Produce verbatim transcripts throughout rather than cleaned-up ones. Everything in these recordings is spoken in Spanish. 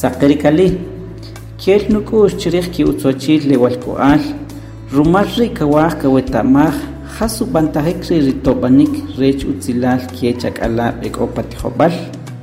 Sakarikali, kiel nukus chiriki utsochil lewalkoal, rumarri kawah kawetamah, hasu bantajekri ritobanik rech utzilal kiechak ala ekopatihobal.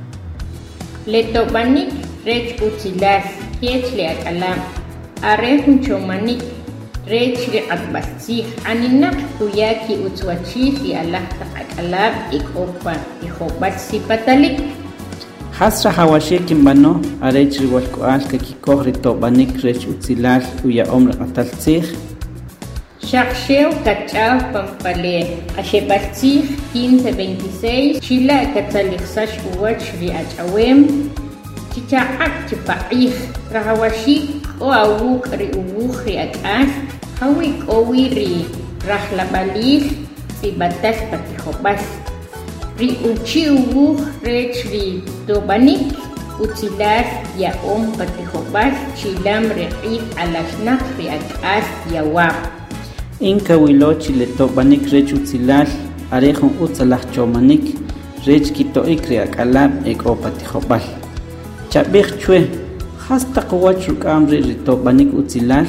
Letobanik rech utzilal kiech leakala, arehun chomanik rech reatbasih, aninak kuyaki utzwachil lialah takakala ekopatihobal sipatalik. Hasra hawashi kimbano arech riwalkoal kakikoh ritobanik rech utzilal uya omra ataltzih. Shaksheo Kachao Pampale, Ashepachich quince veintiséis, Chila Katzalixash Uwach Riachawem, Chichaak Chipaich, Rahawashik o Awuk Ri Uwuch Riakas, Hawik Owi Ri Rahlabalih, Sibatash Patihobas, Ri Uchi Uwuch Rech Ri Dobanik, Utzilar Yaom Patihobas, Chilam Re'ik Alashnach Riakas Yawab. Inka wilochi letobanik rech utzilal, arejun utzalah chomanik, rech kitoik reakalab ek opatihobal. Chabich chue, hasta kowach rukamri ritobanik utzilal.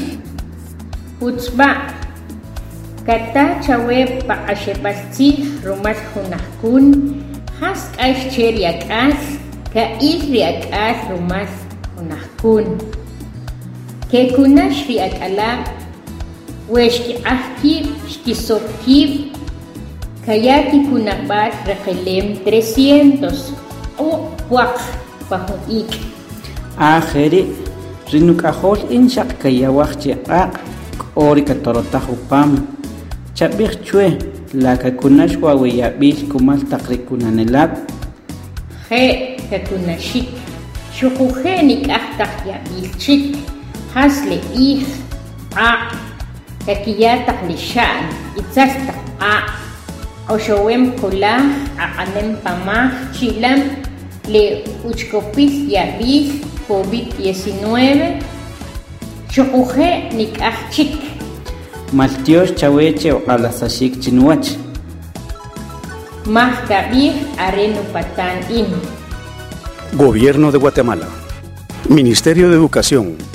Utzba, kata chawe pa ashepasti rumas hunahkun, has aish cheriakas, ka il riakas rumas hunahkun. Ke kunash riakalab, Weshki ahkib, shkisokib, kayaki kunabat regelem trescientos, o puak pahuik. Ajeri, rinukahol inshak kayawach chiak, ori katorotahupam, chabich chue, la kakunash wawiyabil kumal takrikunanelab. He kakunashik, shukuhenik ahtak yabilchik, hasle ih, a. Kakiyatak lishan, itzastak a, oshowem kolah, akanem pamah, chilam, le uchkopis yabil, COVID diecinueve, chokuje nikachik. Maltios chaweche o alasashik chinuach. Mahkabir arenu patan im. Gobierno de Guatemala. Ministerio de Educación.